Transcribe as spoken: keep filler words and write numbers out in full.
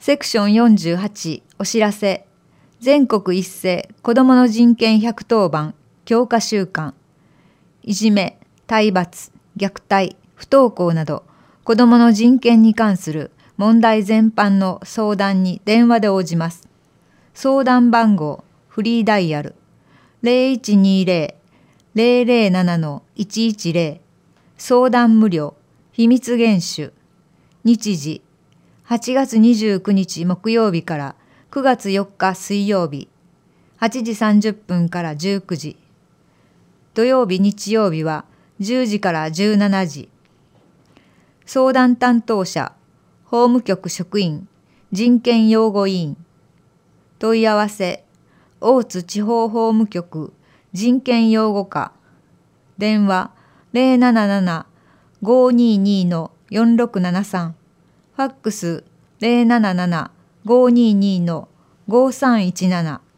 セクションよんじゅうはちお知らせ。全国一斉子どもの人権百当番強化週間。いじめ、体罰、虐待、不登校など子どもの人権に関する問題全般の相談に電話で応じます。相談番号フリーダイヤル ゼロいちにゼロ ゼロゼロなないちいちゼロ。相談無料秘密厳守。日時はちがつにじゅうくにち木曜日からくがつよっか水曜日はちじさんじゅっぷんからじゅうくじ。土曜日日曜日はじゅうじからじゅうしちじ。相談担当者法務局職員人権擁護委員。問い合わせ大津地方法務局人権擁護課。電話 ゼロなななな ごーにーにー のよんろくななさん。ファックス ゼロなななな ごーにーにー のごーさんいちなな。